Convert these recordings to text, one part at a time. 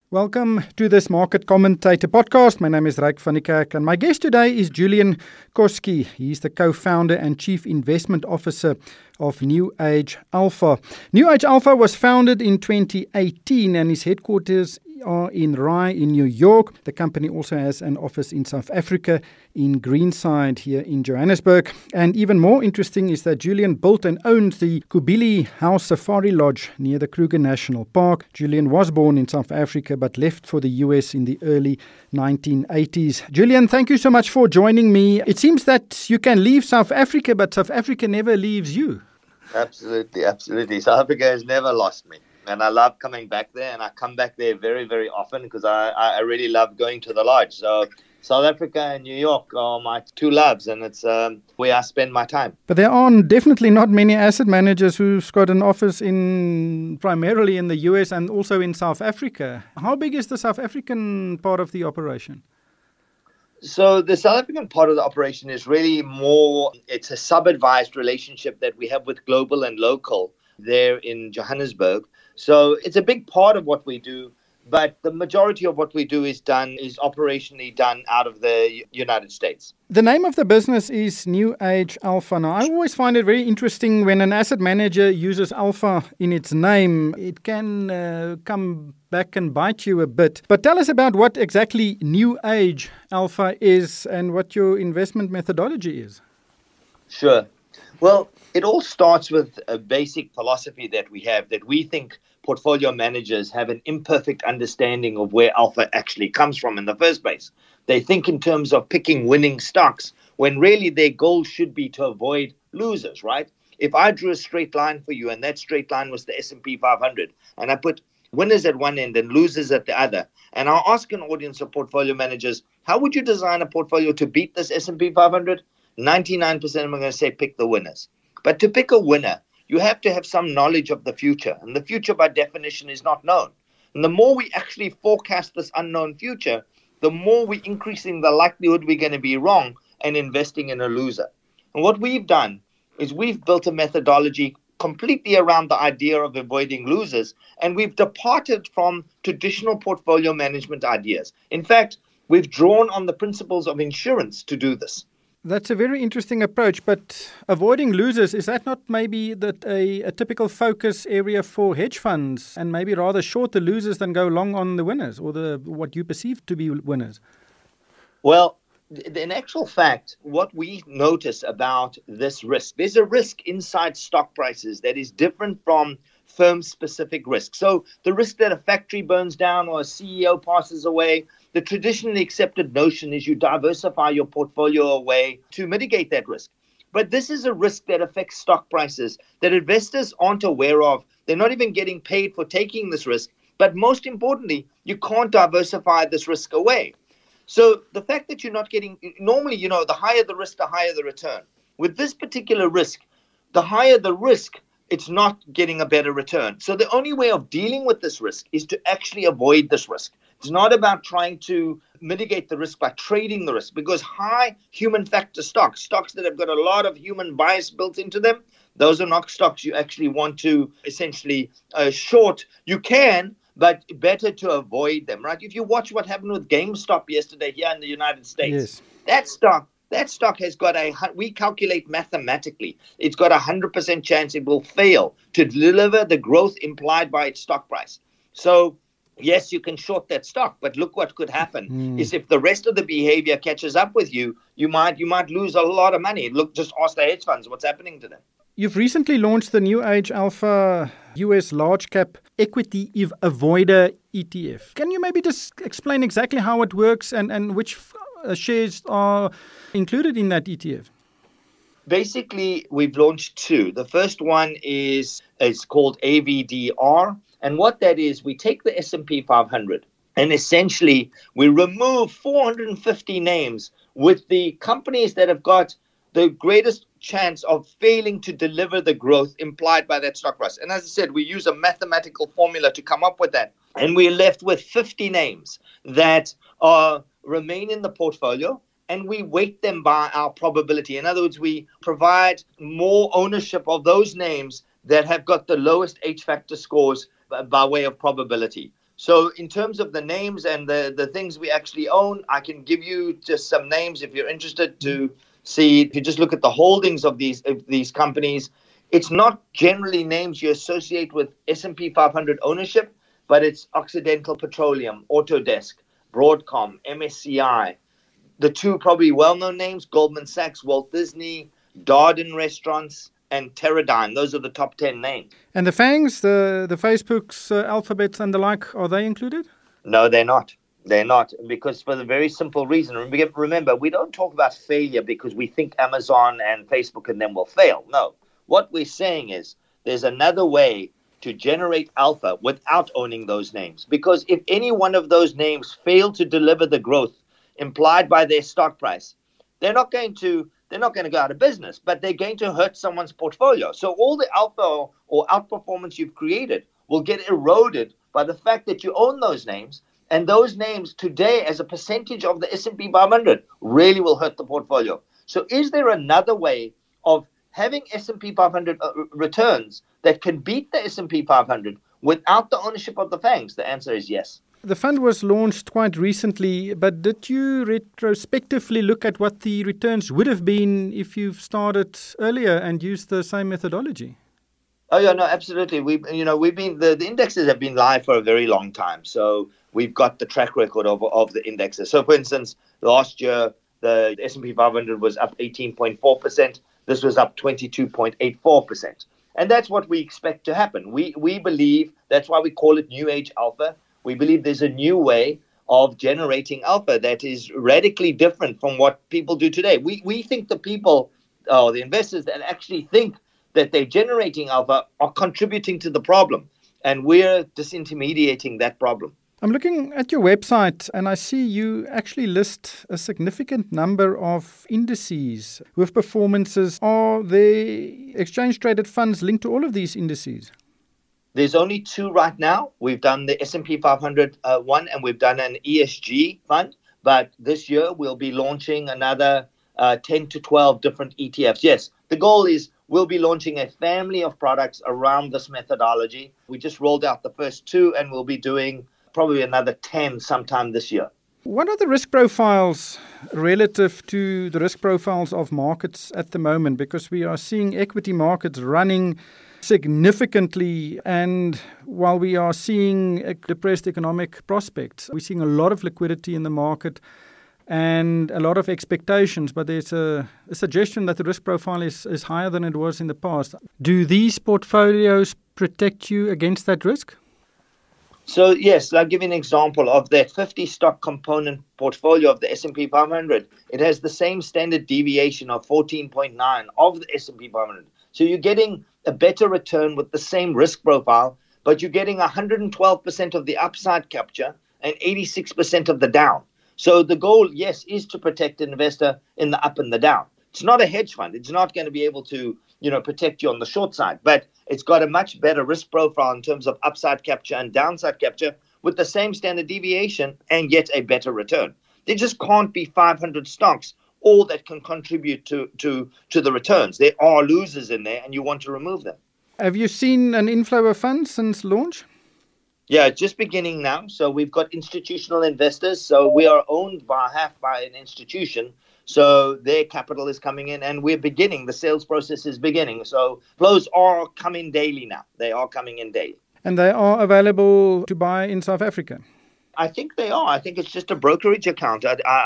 Welcome to this Market Commentator podcast. My name is Ryk van die Kerk and my guest today is Julian Koski. He's the co-founder and chief investment officer of New Age Alpha. New Age Alpha was founded in 2018 and its headquarters are in Rye in New York. The company also has an office in South Africa in Greenside here in Johannesburg. And even more interesting is that Julian built and owns the Kubili House Safari Lodge near the Kruger National Park. Julian was born in South Africa but left for the US in the early 1980s. Julian, thank you so much for joining me. It seems that you can leave South Africa, but South Africa never leaves you. Absolutely. South Africa has never lost me. And I love coming back there, and I come back there very, very often because I really love going to the lodge. So South Africa and New York are my two loves, and it's where I spend my time. But there are definitely not many asset managers who've got an office primarily in the US and also in South Africa. How big is the South African part of the operation? So the South African part of the operation is really more, it's a sub-advised relationship that we have with global and local there in Johannesburg. So it's a big part of what we do, but the majority of what we do is operationally done out of the United States. The name of the business is New Age Alpha. Now, I always find it very interesting when an asset manager uses alpha in its name. It can come back and bite you a bit. But tell us about what exactly New Age Alpha is and what your investment methodology is. Sure. Well, it all starts with a basic philosophy that we have, that we think portfolio managers have an imperfect understanding of where alpha actually comes from in the first place. They think in terms of picking winning stocks when really their goal should be to avoid losers, right? If I drew a straight line for you and that straight line was the S&P 500 and I put winners at one end and losers at the other, and I'll ask an audience of portfolio managers, how would you design a portfolio to beat this S&P 500? 99% of them are going to say pick the winners. But to pick a winner, you have to have some knowledge of the future. And the future, by definition, is not known. And the more we actually forecast this unknown future, the more we're increasing the likelihood we're going to be wrong and investing in a loser. And what we've done is we've built a methodology completely around the idea of avoiding losers. And we've departed from traditional portfolio management ideas. In fact, we've drawn on the principles of insurance to do this. That's a very interesting approach, but avoiding losers, is that not maybe a typical focus area for hedge funds and maybe rather short the losers than go long on the winners or what you perceive to be winners? Well, in actual fact, what we notice about this risk, there's a risk inside stock prices that is different from firm-specific risk. So the risk that a factory burns down or a CEO passes away, the traditionally accepted notion is you diversify your portfolio away to mitigate that risk. But this is a risk that affects stock prices that investors aren't aware of. They're not even getting paid for taking this risk. But most importantly, you can't diversify this risk away. So the fact that you're not getting, normally, the higher the risk, the higher the return. With this particular risk, the higher the risk, it's not getting a better return. So the only way of dealing with this risk is to actually avoid this risk. It's not about trying to mitigate the risk by trading the risk, because high human factor stocks that have got a lot of human bias built into them, those are not stocks you actually want to essentially short. You can, but better to avoid them, right? If you watch what happened with GameStop yesterday here in the United States, yes. That stock has got we calculate mathematically, it's got 100% chance it will fail to deliver the growth implied by its stock price. So, yes, you can short that stock, but look what could happen is if the rest of the behavior catches up with you, you might lose a lot of money. Look, just ask the hedge funds what's happening to them. You've recently launched the New Age Alpha US Large Cap Equity Avoider ETF. Can you maybe just explain exactly how it works and which shares are included in that ETF? Basically, we've launched two. The first one is called AVDR. And what that is, we take the S&P 500 and essentially we remove 450 names with the companies that have got the greatest chance of failing to deliver the growth implied by that stock price. And as I said, we use a mathematical formula to come up with that. And we're left with 50 names that remain in the portfolio, and we weight them by our probability. In other words, we provide more ownership of those names that have got the lowest H-factor scores by way of probability. So in terms of the names and the things we actually own, I can give you just some names if you're interested to see. If you just look at the holdings of these companies, it's not generally names you associate with S&P 500 ownership, but it's Occidental Petroleum, Autodesk, Broadcom, MSCI. The two probably well-known names, Goldman Sachs, Walt Disney, Darden Restaurants, and Teradyne. Those are the top 10 names. And the FANGs, the Facebooks, Alphabets and the like, are they included? No, they're not. They're not, because for the very simple reason, remember, we don't talk about failure because we think Amazon and Facebook and them will fail. No. What we're saying is there's another way to generate alpha without owning those names. Because if any one of those names fail to deliver the growth implied by their stock price, they're not going to go out of business, but they're going to hurt someone's portfolio. So all the alpha or outperformance you've created will get eroded by the fact that you own those names. And those names today, as a percentage of the S&P 500, really will hurt the portfolio. So is there another way of having S&P 500 returns that can beat the S&P 500 without the ownership of the FANGs? The answer is yes. The fund was launched quite recently, but did you retrospectively look at what the returns would have been if you've started earlier and used the same methodology? Oh yeah, no, absolutely. We've been the indexes have been live for a very long time, so we've got the track record of the indexes. So, for instance, last year the S&P 500 was up 18.4%. This was up 22.84%, and that's what we expect to happen. We believe that's why we call it New Age Alpha. We believe there's a new way of generating alpha that is radically different from what people do today. We think the people, the investors that actually think that they're generating alpha are contributing to the problem, and we're disintermediating that problem. I'm looking at your website and I see you actually list a significant number of indices with performances. Are the exchange-traded funds linked to all of these indices? There's only two right now. We've done the S&P 500 one, and we've done an ESG fund. But this year, we'll be launching another 10 to 12 different ETFs. Yes, the goal is we'll be launching a family of products around this methodology. We just rolled out the first two, and we'll be doing probably another 10 sometime this year. What are the risk profiles relative to the risk profiles of markets at the moment? Because we are seeing equity markets running significantly, and while we are seeing depressed economic prospects, we're seeing a lot of liquidity in the market and a lot of expectations, but there's a suggestion that the risk profile is higher than it was in the past. Do these portfolios protect you against that risk? So yes, I'll give you an example of that 50 stock component portfolio of the S&P 500. It has the same standard deviation of 14.9 of the S&P 500. So you're getting a better return with the same risk profile, but you're getting 112% of the upside capture and 86% of the down. So the goal, yes, is to protect an investor in the up and the down. It's not a hedge fund. It's not going to be able to, protect you on the short side, but it's got a much better risk profile in terms of upside capture and downside capture with the same standard deviation and yet a better return. There just can't be 500 stocks all that can contribute to the returns. There are losers in there, and you want to remove them. Have you seen an inflow of funds since launch? Yeah, it's just beginning now. So we've got institutional investors. So we are owned by an institution. So their capital is coming in, and we're beginning. The sales process is beginning. So flows are coming daily now. They are coming in daily. And they are available to buy in South Africa? I think they are. I think it's just a brokerage account.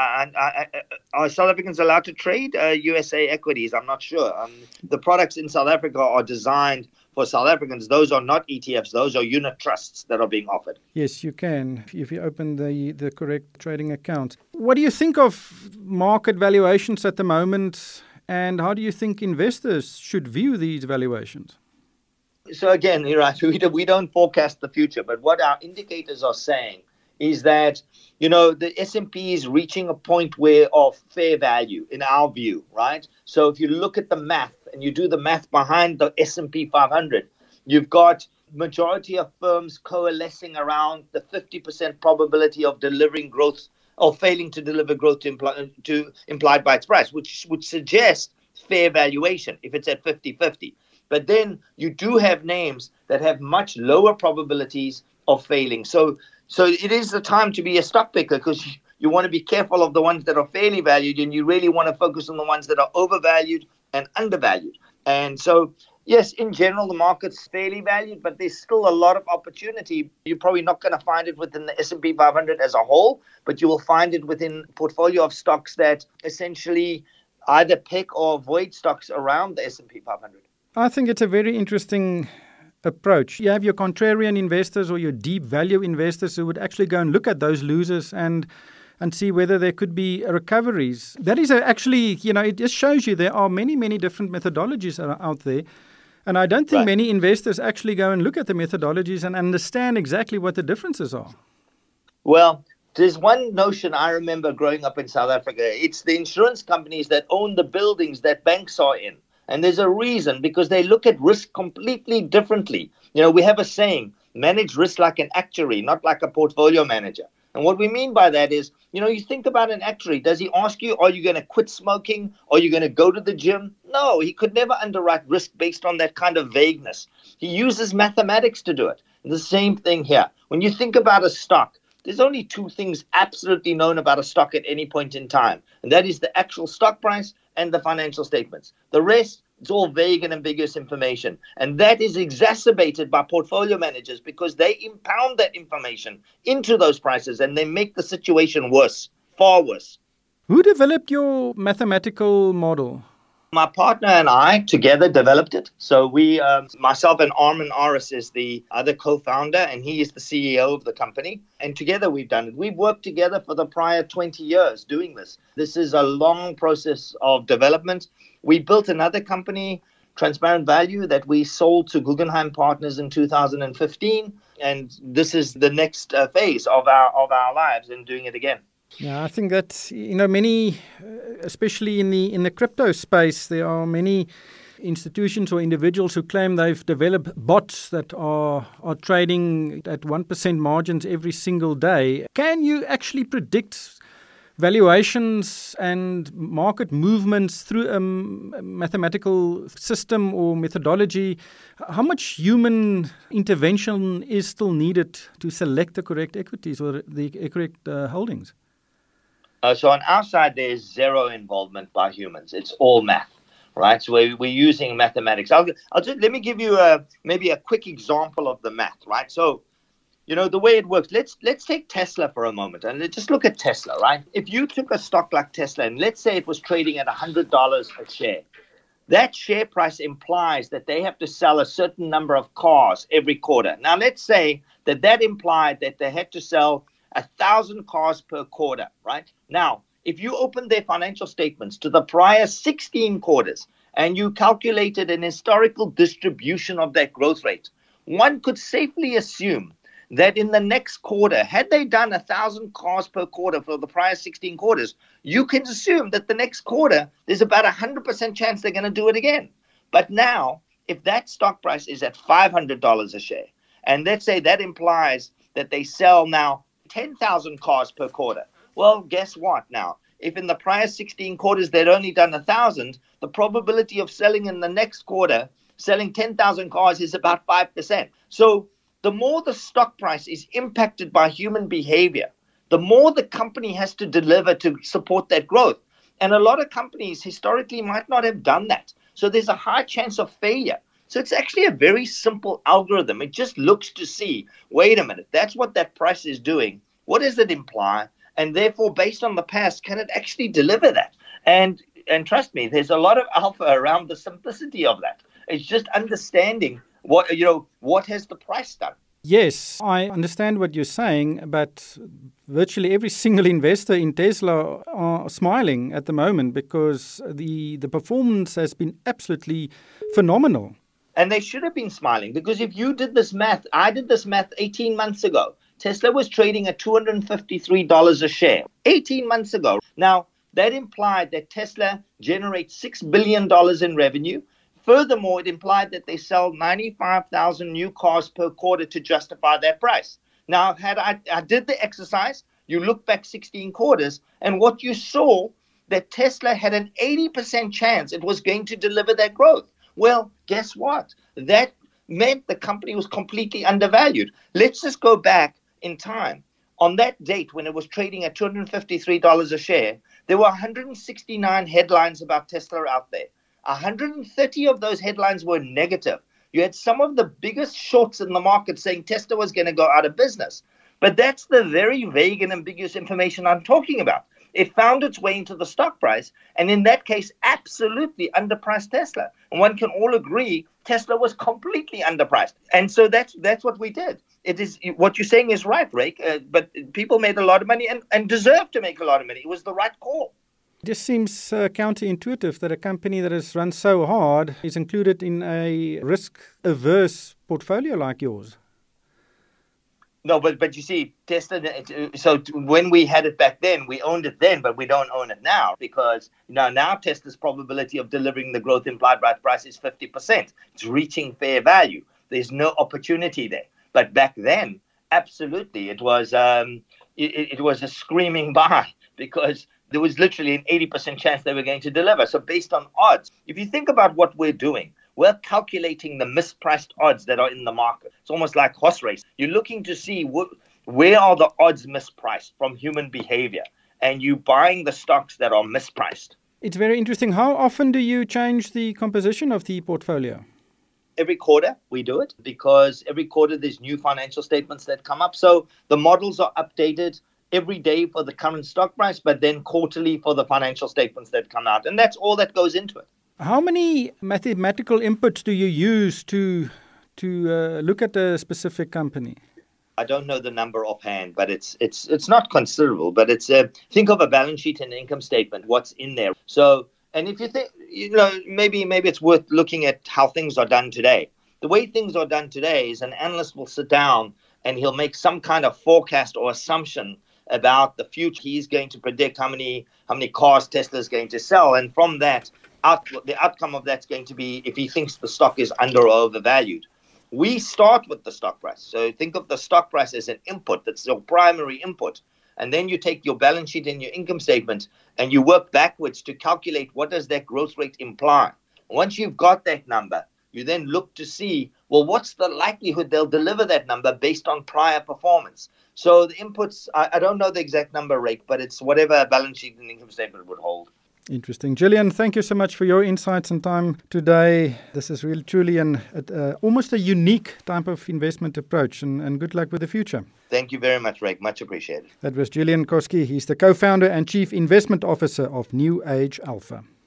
Are South Africans allowed to trade USA equities? I'm not sure. The products in South Africa are designed for South Africans. Those are not ETFs. Those are unit trusts that are being offered. Yes, you can, if you open the correct trading account. What do you think of market valuations at the moment, and how do you think investors should view these valuations? So again, you're right. We don't forecast the future, but what our indicators are saying is that, the S&P is reaching a point of fair value in our view, right? So if you look at the math and you do the math behind the S&P 500, you've got majority of firms coalescing around the 50% probability of delivering growth or failing to deliver growth implied by its price, which would suggest fair valuation if it's at 50-50. But then you do have names that have much lower probabilities of failing. So So it is the time to be a stock picker because you want to be careful of the ones that are fairly valued and you really want to focus on the ones that are overvalued and undervalued. And so, yes, in general, the market's fairly valued, but there's still a lot of opportunity. You're probably not going to find it within the S&P 500 as a whole, but you will find it within a portfolio of stocks that essentially either pick or avoid stocks around the S&P 500. I think it's a very interesting approach. You have your contrarian investors or your deep value investors who would actually go and look at those losers and see whether there could be recoveries. That is actually, it just shows you there are many, many different methodologies out there. And I don't think many investors actually go and look at the methodologies and understand exactly what the differences are. Well, there's one notion I remember growing up in South Africa. It's the insurance companies that own the buildings that banks are in. And there's a reason, because they look at risk completely differently. We have a saying, manage risk like an actuary, not like a portfolio manager. And what we mean by that is, you think about an actuary. Does he ask you, are you going to quit smoking? Are you going to go to the gym? No, he could never underwrite risk based on that kind of vagueness. He uses mathematics to do it. And the same thing here. When you think about a stock, there's only two things absolutely known about a stock at any point in time. And that is the actual stock price and the financial statements. The rest, it's all vague and ambiguous information. And that is exacerbated by portfolio managers because they impound that information into those prices and they make the situation worse, far worse. Who developed your mathematical model? My partner and I together developed it. So we, myself and Armin Aris is the other co-founder, and he is the CEO of the company. And together we've done it. We've worked together for the prior 20 years doing this. This is a long process of development. We built another company, Transparent Value, that we sold to Guggenheim Partners in 2015. And this is the next phase of our lives in doing it again. Yeah, I think that, many, especially in the crypto space, there are many institutions or individuals who claim they've developed bots that are trading at 1% margins every single day. Can you actually predict valuations and market movements through a mathematical system or methodology? How much human intervention is still needed to select the correct equities or the correct holdings? So on our side, there's zero involvement by humans. It's all math, right? So we're using mathematics. Let me give you maybe a quick example of the math, right? So, the way it works, let's take Tesla for a moment and let's just look at Tesla, right? If you took a stock like Tesla and let's say it was trading at $100 a share, that share price implies that they have to sell a certain number of cars every quarter. Now, let's say that implied that they had to sell 1,000 cars per quarter, right? Now, if you open their financial statements to the prior 16 quarters and you calculated an historical distribution of that growth rate, one could safely assume that in the next quarter, had they done 1,000 cars per quarter for the prior 16 quarters, you can assume that the next quarter, there's about 100% chance they're going to do it again. But now, if that stock price is at $500 a share, and let's say that implies that they sell now 10,000 cars per quarter. Well, guess what now? If in the prior 16 quarters they'd only done 1,000, the probability of selling in the next quarter, selling 10,000 cars is about 5%. So the more the stock price is impacted by human behavior, the more the company has to deliver to support that growth. And a lot of companies historically might not have done that. So there's a high chance of failure. So it's actually a very simple algorithm. It just looks to see, wait a minute, that's what that price is doing. What does it imply? And therefore, based on the past, can it actually deliver that? And trust me, there's a lot of alpha around the simplicity of that. It's just understanding what has the price done. Yes, I understand what you're saying, but virtually every single investor in Tesla are smiling at the moment because the performance has been absolutely phenomenal. And they should have been smiling because if you did this math, I did this math 18 months ago. Tesla was trading at $253 a share 18 months ago. Now, that implied that Tesla generates $6 billion in revenue. Furthermore, it implied that they sell 95,000 new cars per quarter to justify that price. Now, I did the exercise, you look back 16 quarters, and what you saw, that Tesla had an 80% chance it was going to deliver that growth. Well, guess what? That meant the company was completely undervalued. Let's just go back in time. On that date, when it was trading at $253 a share, there were 169 headlines about Tesla out there. 130 of those headlines were negative. You had some of the biggest shorts in the market saying Tesla was going to go out of business. But that's the very vague and ambiguous information I'm talking about. It found its way into the stock price, and in that case, absolutely underpriced Tesla. And one can all agree Tesla was completely underpriced. And so that's what we did. It is what you're saying is right, Rake, but people made a lot of money and deserved to make a lot of money. It was the right call. It just seems counterintuitive that a company that has run so hard is included in a risk-averse portfolio like yours. No, but you see, Tesla, so when we had it back then, we owned it then, but we don't own it now because now Tesla's probability of delivering the growth implied by the price is 50%. It's reaching fair value. There's no opportunity there. But back then, absolutely, it was it was a screaming buy because there was literally an 80% chance they were going to deliver. So based on odds, if you think about what we're doing, we're calculating the mispriced odds that are in the market. It's almost like horse race. You're looking to see where are the odds mispriced from human behavior, and you're buying the stocks that are mispriced. It's very interesting. How often do you change the composition of the portfolio? Every quarter we do it because every quarter there's new financial statements that come up. So the models are updated every day for the current stock price, but then quarterly for the financial statements that come out. And that's all that goes into it. How many mathematical inputs do you use to look at a specific company? I don't know the number offhand, but it's not considerable. But it's think of a balance sheet and income statement. What's in there? So, and if you think, maybe it's worth looking at how things are done today. The way things are done today is an analyst will sit down and he'll make some kind of forecast or assumption about the future. He's going to predict how many cars Tesla is going to sell, and from that, the outcome of that's going to be if he thinks the stock is under or overvalued. We start with the stock price. So think of the stock price as an input. That's your primary input. And then you take your balance sheet and your income statement and you work backwards to calculate what does that growth rate imply. Once you've got that number, you then look to see, well, what's the likelihood they'll deliver that number based on prior performance? So the inputs, I don't know the exact number, Rake, but it's whatever a balance sheet and income statement would hold. Interesting. Gillian, thank you so much for your insights and time today. This is really truly almost a unique type of investment approach, and good luck with the future. Thank you very much, Rake. Much appreciated. That was Julian Koski. He's the co-founder and chief investment officer of New Age Alpha.